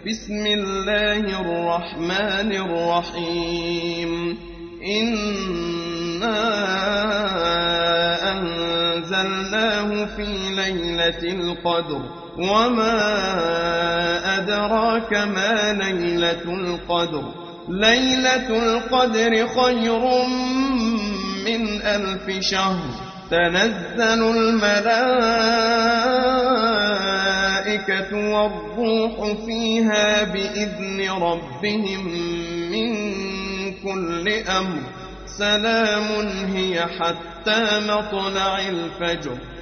بسم الله الرحمن الرحيم إنا أنزلناه في ليلة القدر وما أدراك ما ليلة القدر ليلة القدر خير من 1000 شهر تنزل الملائكة والروح فيها بإذن ربهم من كل أمر سلام هي حتى مطلع الفجر